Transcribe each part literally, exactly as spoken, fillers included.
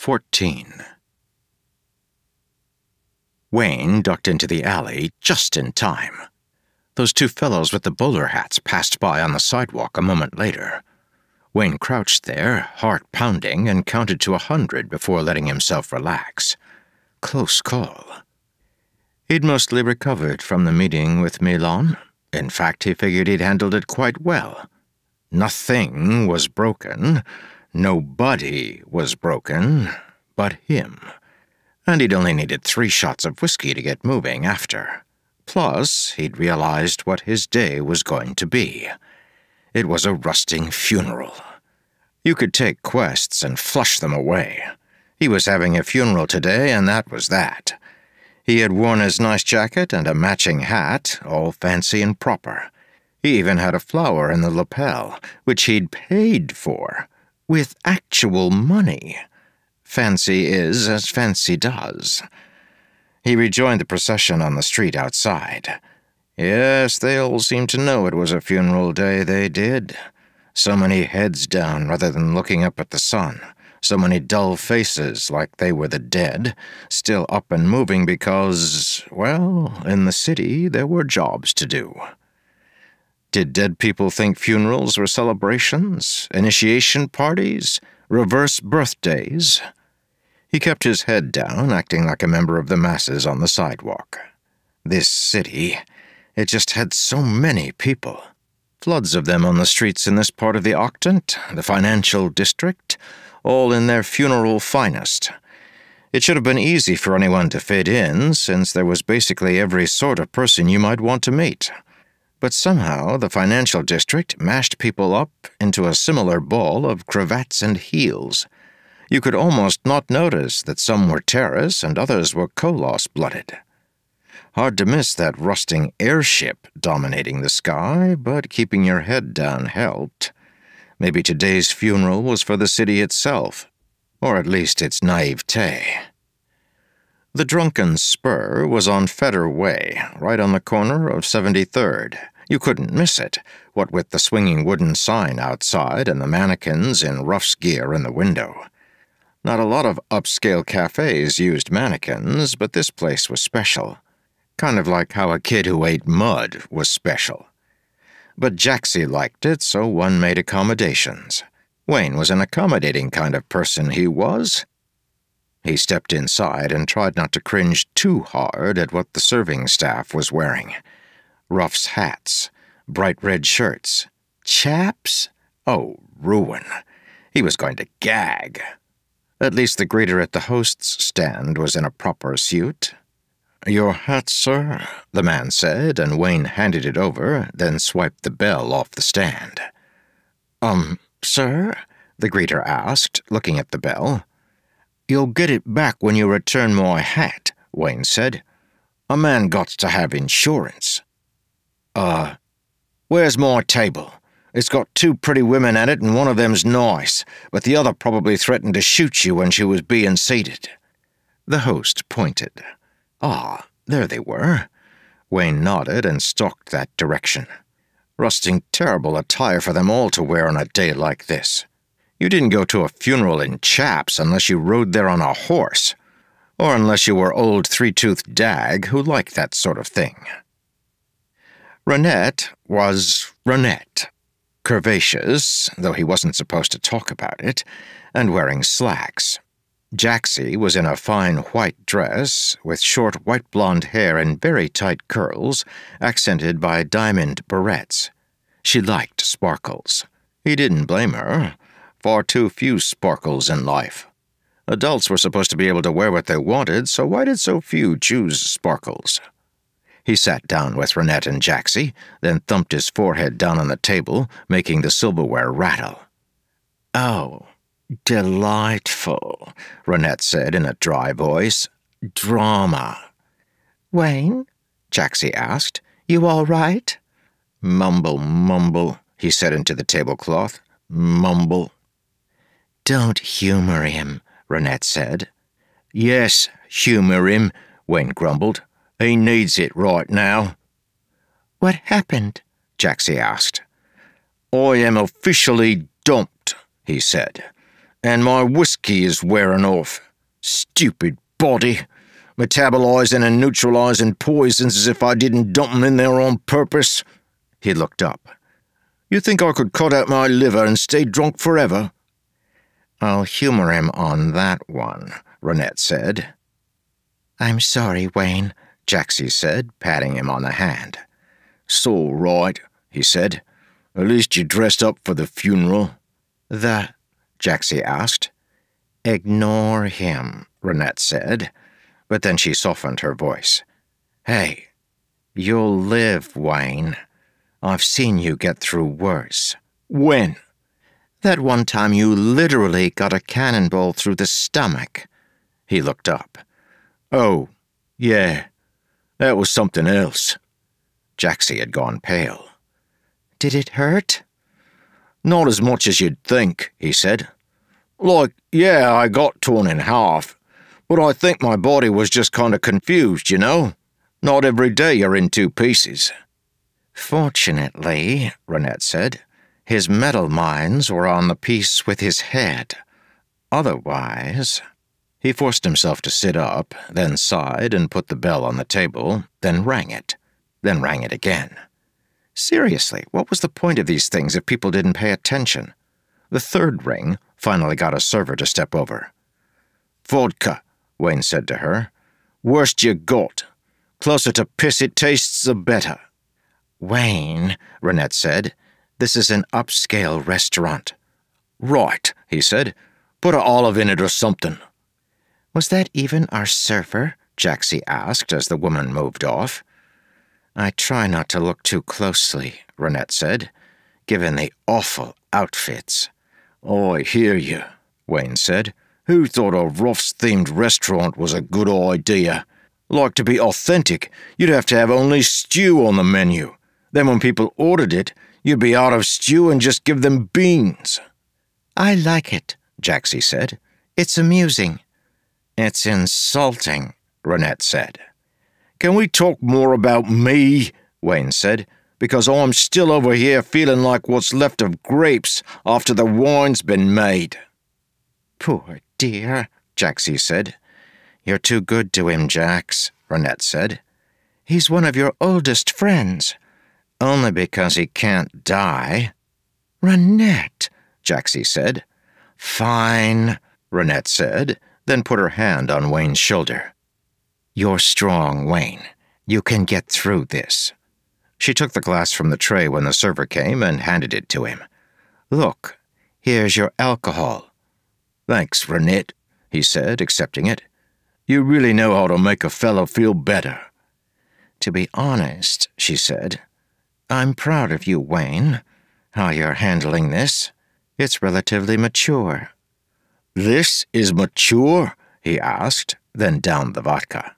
fourteen. Wayne ducked into the alley just in time. Those two fellows with the bowler hats passed by on the sidewalk a moment later. Wayne crouched there, heart pounding, and counted to a hundred before letting himself relax. Close call. He'd mostly recovered from the meeting with Milan. In fact, he figured he'd handled it quite well. Nothing was broken. Nobody was broken but him. And he'd only needed three shots of whiskey to get moving after. Plus, he'd realized what his day was going to be. It was a rusting funeral. You could take quests and flush them away. He was having a funeral today, and that was that. He had worn his nice jacket and a matching hat, all fancy and proper. He even had a flower in the lapel, which he'd paid for, with actual money. Fancy is as fancy does. He rejoined the procession on the street outside. Yes, they all seemed to know it was a funeral day, they did. So many heads down rather than looking up at the sun. So many dull faces like they were the dead, still up and moving because, well, in the city there were jobs to do. Did dead people think funerals were celebrations, initiation parties, reverse birthdays? He kept his head down, acting like a member of the masses on the sidewalk. This city, it just had so many people. Floods of them on the streets in this part of the Octant, the financial district, all in their funeral finest. It should have been easy for anyone to fit in, since there was basically every sort of person you might want to meet. But somehow the financial district mashed people up into a similar ball of cravats and heels. You could almost not notice that some were Terrace and others were Kolos-blooded. Hard to miss that rusting airship dominating the sky, but keeping your head down helped. Maybe today's funeral was for the city itself, or at least its naivete. The Drunken Spur was on Feder Way, right on the corner of seventy-third. You couldn't miss it, what with the swinging wooden sign outside and the mannequins in Ruff's gear in the window. Not a lot of upscale cafes used mannequins, but this place was special. Kind of like how a kid who ate mud was special. But Jaxie liked it, so one made accommodations. Wayne was an accommodating kind of person, he was. He stepped inside and tried not to cringe too hard at what the serving staff was wearing. Ruff's hats, bright red shirts, chaps? Oh, ruin. He was going to gag. At least the greeter at the host's stand was in a proper suit. "Your hat, sir," the man said, and Wayne handed it over, then swiped the bell off the stand. Um, sir?" the greeter asked, looking at the bell. "You'll get it back when you return my hat," Wayne said. "A man got to have insurance." Uh, where's my table? It's got two pretty women at it and one of them's nice, but the other probably threatened to shoot you when she was being seated." The host pointed. Ah, there they were. Wayne nodded and stalked that direction. Rusting terrible attire for them all to wear on a day like this. You didn't go to a funeral in chaps unless you rode there on a horse, or unless you were old three-toothed Dag who liked that sort of thing. Ronette was Ronette, curvaceous, though he wasn't supposed to talk about it, and wearing slacks. Jaxie was in a fine white dress, with short white blonde hair and very tight curls, accented by diamond barrettes. She liked sparkles. He didn't blame her. Far too few sparkles in life. Adults were supposed to be able to wear what they wanted, so why did so few choose sparkles? He sat down with Ronette and Jaxie, then thumped his forehead down on the table, making the silverware rattle. "Oh, delightful," Ronette said in a dry voice. "Drama." "Wayne?" Jaxie asked. "You all right?" "Mumble, mumble," he said into the tablecloth. "Mumble." "Don't humor him," Ronette said. "Yes, humor him," Wayne grumbled. "He needs it right now." "What happened?" Jaxie asked. "I am officially dumped," he said. And my whiskey is wearing off. Stupid body. Metabolizing and neutralizing poisons as if I didn't dump them in there on purpose." He looked up. "You think I could cut out my liver and stay drunk forever?" "I'll humor him on that one," Ronette said. "I'm sorry, Wayne," Jaxie said, patting him on the hand. "It's all right," he said. "At least you dressed up for the funeral." "The?" Jaxie asked. "Ignore him," Ronette said, but then she softened her voice. "Hey, you'll live, Wayne. I've seen you get through worse." "When?" "That one time you literally got a cannonball through the stomach." He looked up. "Oh, yeah, that was something else." Jaxie had gone pale. "Did it hurt?" "Not as much as you'd think," he said. "Like, yeah, I got torn in half, but I think my body was just kind of confused, you know? Not every day you're in two pieces." "Fortunately," Ronette said, "his metal minds were on the piece with his head. Otherwise—" He forced himself to sit up, then sighed and put the bell on the table, then rang it, then rang it again. Seriously, what was the point of these things if people didn't pay attention? The third ring finally got a server to step over. "Vodka," Wayne said to her. "Worst you got. Closer to piss it tastes, the better." "Wayne," Ronette said, "this is an upscale restaurant." "Right," he said. "Put an olive in it or something." "Was that even our server?" Jaxie asked as the woman moved off. "I try not to look too closely," Ronette said, "given the awful outfits." "I hear you," Wayne said. "Who thought a Ruffs-themed restaurant was a good idea? Like, to be authentic, you'd have to have only stew on the menu. Then when people ordered it, you'd be out of stew and just give them beans." "I like it," Jaxie said. "It's amusing." "It's insulting," Ronette said. "Can we talk more about me?" Wayne said. "Because I'm still over here feeling like what's left of grapes after the wine's been made." "Poor dear," Jaxie said. "You're too good to him, Jax," Ronette said. "He's one of your oldest friends." "Only because he can't die." "Ronette," Jaxie said. "Fine," Ronette said, then put her hand on Wayne's shoulder. "You're strong, Wayne. You can get through this." She took the glass from the tray when the server came and handed it to him. "Look, here's your alcohol." "Thanks, Ronette," he said, accepting it. "You really know how to make a fellow feel better." "To be honest," she said, "I'm proud of you, Wayne. How you're handling this. It's relatively mature." "This is mature?" he asked, then downed the vodka.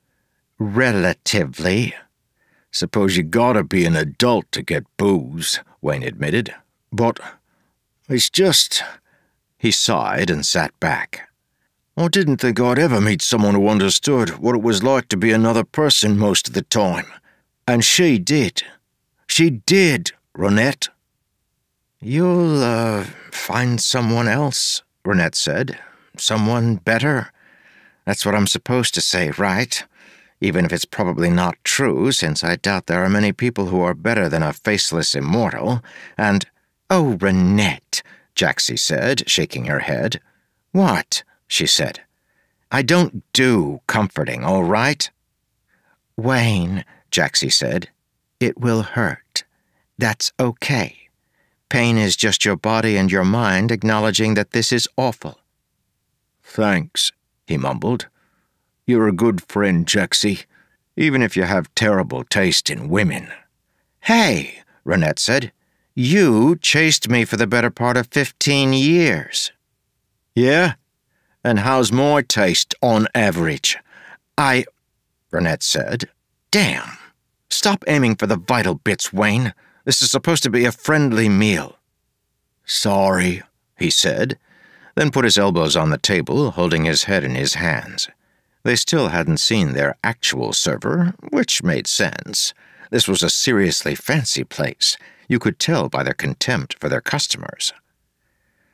"Relatively." "Suppose you gotta be an adult to get booze," Wayne admitted. "But it's just—" He sighed and sat back. "I didn't think I'd ever meet someone who understood what it was like to be another person most of the time. And she did. She did, Ronette." "You'll, uh, find someone else," Ronette said. "Someone better. That's what I'm supposed to say, right? Even if it's probably not true, since I doubt there are many people who are better than a faceless immortal, and—" "Oh, Ronette," Jaxie said, shaking her head. "What?" she said. "I don't do comforting, all right?" "Wayne," Jaxie said, "it will hurt. That's okay. Pain is just your body and your mind acknowledging that this is awful." "Thanks," he mumbled. "You're a good friend, Jaxie, even if you have terrible taste in women." "Hey," Ronette said, "you chased me for the better part of fifteen years. "Yeah? And how's my taste on average?" I, Ronette said. "Damn. Stop aiming for the vital bits, Wayne. This is supposed to be a friendly meal." "Sorry," he said, then put his elbows on the table, holding his head in his hands. They still hadn't seen their actual server, which made sense. This was a seriously fancy place. You could tell by their contempt for their customers.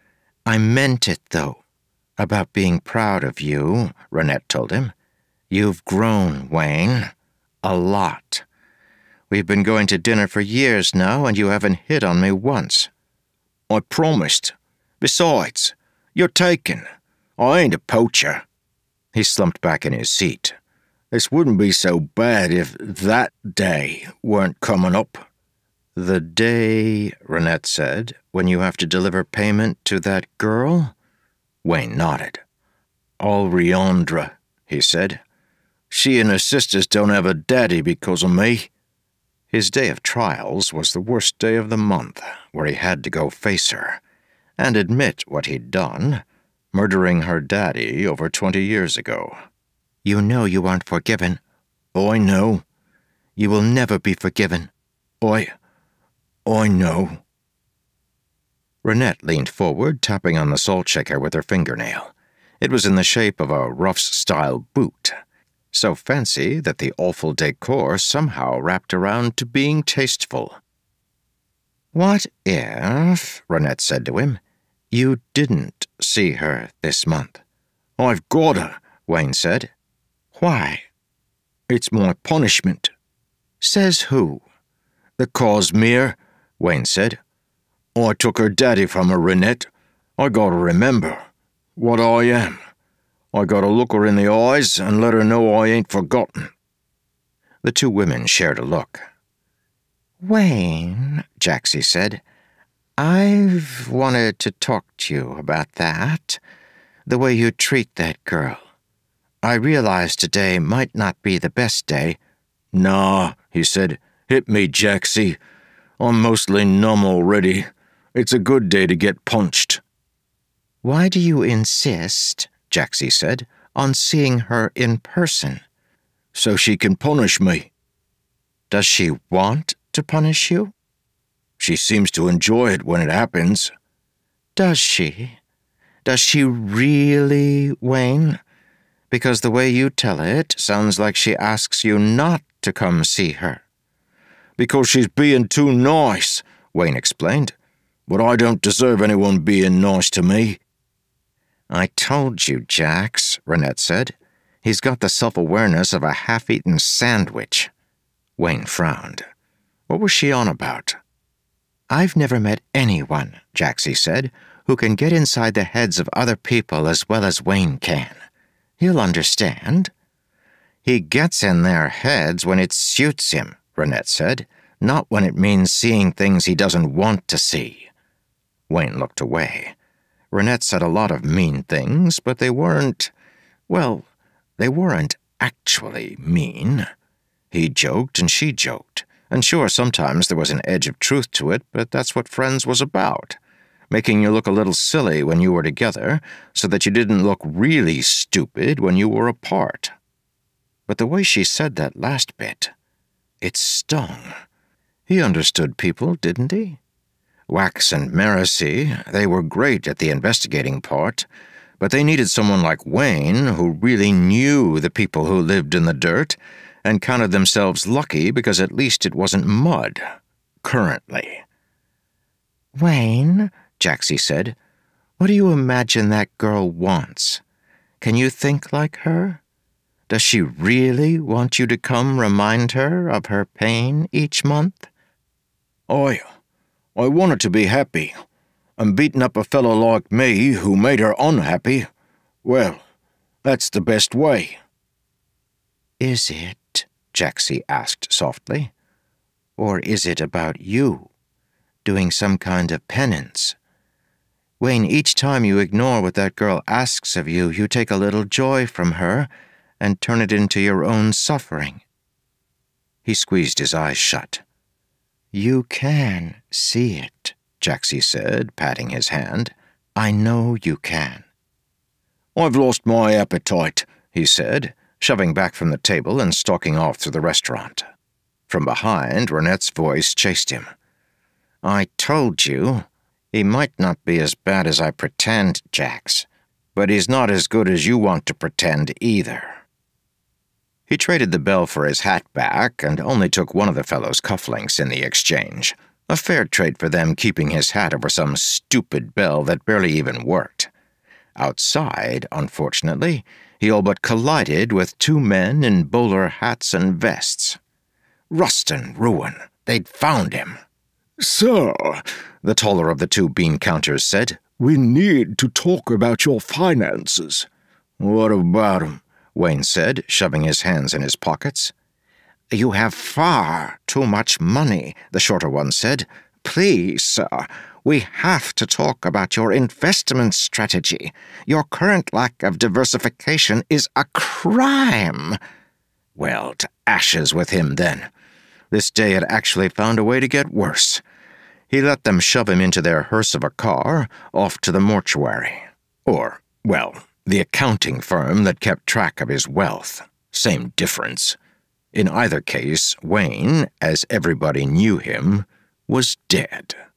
I meant it, though, about being proud of you, Ronette told him. You've grown, Wayne. A lot. We've been going to dinner for years now, and you haven't hit on me once. I promised. Besides, you're taken. I ain't a poacher. He slumped back in his seat. This wouldn't be so bad if that day weren't coming up. The day, Ronette said, when you have to deliver payment to that girl? Wayne nodded. Alriandra, he said. She and her sisters don't have a daddy because of me. His day of trials was the worst day of the month, where he had to go face her and admit what he'd done, murdering her daddy over twenty years ago. You know you aren't forgiven. I know. You will never be forgiven. I... I know. Ronette leaned forward, tapping on the salt shaker with her fingernail. It was in the shape of a Ruff's-style boot, so fancy that the awful decor somehow wrapped around to being tasteful. What if, Ronette said to him, you didn't see her this month? I've got her, Wayne said. Why? It's my punishment. Says who? The Cosmere, Wayne said. I took her daddy from her, Ronette. I gotta remember what I am. I gotta look her in the eyes and let her know I ain't forgotten. The two women shared a look. Wayne, Jaxie said, I've wanted to talk to you about that, the way you treat that girl. I realize today might not be the best day. Nah, he said. Hit me, Jaxie. I'm mostly numb already. It's a good day to get punched. Why do you insist, Jaxie said, on seeing her in person? So she can punish me. Does she want to punish you? She seems to enjoy it when it happens. Does she? Does she really, Wayne? Because the way you tell it sounds like she asks you not to come see her. Because she's being too nice, Wayne explained. But I don't deserve anyone being nice to me. I told you, Jax, Ronette said. He's got the self-awareness of a half-eaten sandwich. Wayne frowned. What was she on about? I've never met anyone, Jaxie said, who can get inside the heads of other people as well as Wayne can. He'll understand. He gets in their heads when it suits him, Ronette said, not when it means seeing things he doesn't want to see. Wayne looked away. Ronette said a lot of mean things, but they weren't, well, they weren't actually mean. He joked and she joked, and sure, sometimes there was an edge of truth to it, but that's what Friends was about. Making you look a little silly when you were together, so that you didn't look really stupid when you were apart. But the way she said that last bit, it stung. He understood people, didn't he? Wax and Marcy, they were great at the investigating part, but they needed someone like Wayne who really knew the people who lived in the dirt and counted themselves lucky because at least it wasn't mud, currently. Wayne, Jaxie said, what do you imagine that girl wants? Can you think like her? Does she really want you to come remind her of her pain each month? I, I want her to be happy, and beating up a fellow like me who made her unhappy, well, that's the best way. Is it? Jaxie asked softly. Or is it about you, doing some kind of penance? Wayne, each time you ignore what that girl asks of you, you take a little joy from her and turn it into your own suffering. He squeezed his eyes shut. You can see it, Jaxie said, patting his hand. I know you can. I've lost my appetite, he said, shoving back from the table and stalking off through the restaurant. From behind, Ronette's voice chased him. I told you, he might not be as bad as I pretend, Jax, but he's not as good as you want to pretend either. He traded the bell for his hat back and only took one of the fellow's cufflinks in the exchange. A fair trade for them keeping his hat over some stupid bell that barely even worked. Outside, unfortunately, he all but collided with two men in bowler hats and vests. Rust and ruin. They'd found him. "Sir," the taller of the two bean counters said, "we need to talk about your finances." "What about 'em?" Wayne said, shoving his hands in his pockets. "You have far too much money," the shorter one said. "Please, sir, we have to talk about your investment strategy. Your current lack of diversification is a crime." Well, to ashes with him then. This day had actually found a way to get worse. He let them shove him into their hearse of a car, off to the mortuary. Or, well, the accounting firm that kept track of his wealth. Same difference. In either case, Wayne, as everybody knew him, was dead.